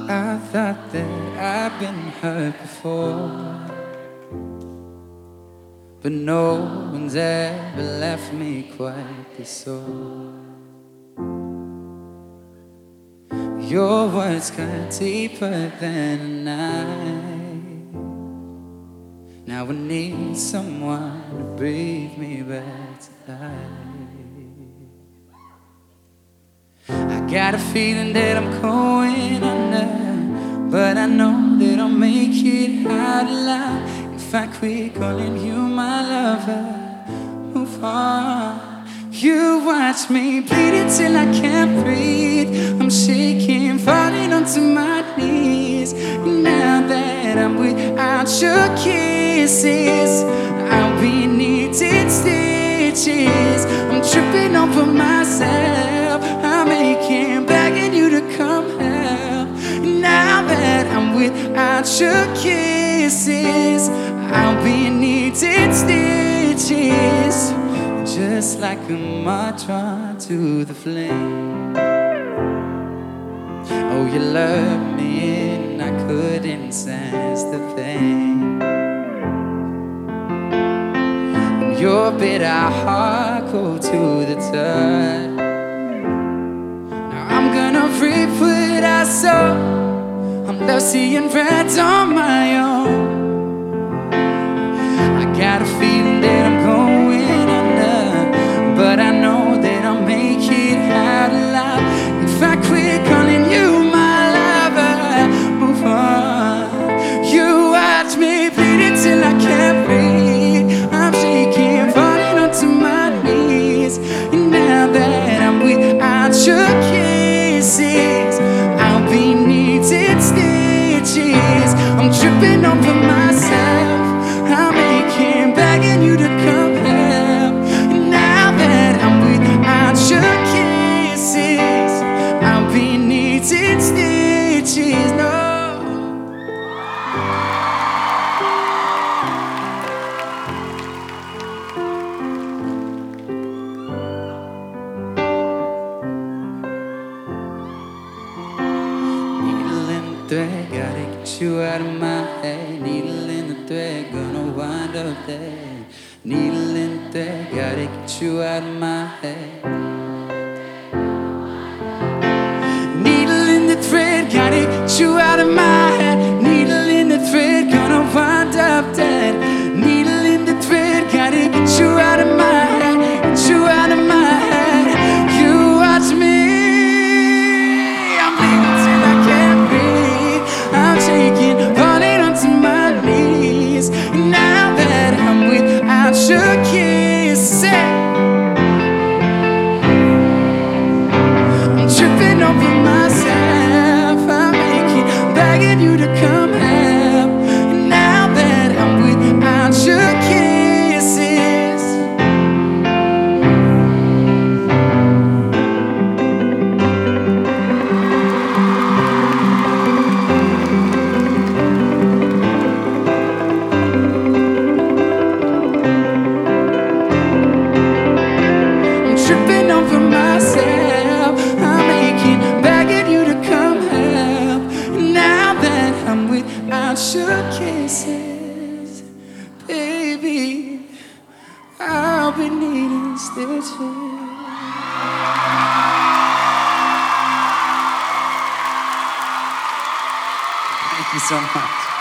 I thought that I've been hurt before, but no one's ever left me quite this sore. Your words cut deeper than a knife. Now I need someone to breathe me back to life. I got a feeling that I'm going under, but I know that I'll make it out alive if I quit calling you my lover. Move on. You watch me bleed till I can't breathe. I'm shaking, falling onto my knees. Now that I'm without your kisses, I'll be needing stitches. I'm tripping over myself. I'm aching, begging you to come help. Now that I'm without your kisses, I'll be needing stitches. Just like a moth drawn to the flame. Oh, you loved me and I couldn't sense the pain. And your bitter heart cold to the touch. Now I'm gonna reap what I sow. I'm left seeing red on my own. I got a feeling that I'm going under, but I know that I'll make it out alive if I quit calling you my lover. Move on. You watch me bleeding till I can't breathe. I'm shaking, falling onto my knees. And now that I'm without your kisses, I'll be needing stitches. I'm tripping over myself. I'm aching, begging you to come help. Now that I'm without your kisses, I'll be needing stitches. No. Needle in the thread, gotta get you out of my head. Needle in the thread, gonna wind up there. Needle in the thread, gotta get you out of my head. Needle in the thread, gotta get you out of my head. Needle in the thread, gonna wind up dead. Needle in the thread, gotta get you out of my head. Get you out of my head. You watch me, I'm bleeding till I can't breathe. I'm shaking, falling onto my knees. Now that I'm without your kisses, I'm tripping over myself. I'm aching, begging you to come help. Now that I'm without your kisses, tripping over myself. I'm aching, begging you to come help. Now that I'm without your kisses, baby, I'll be needing stitches. Thank you so much.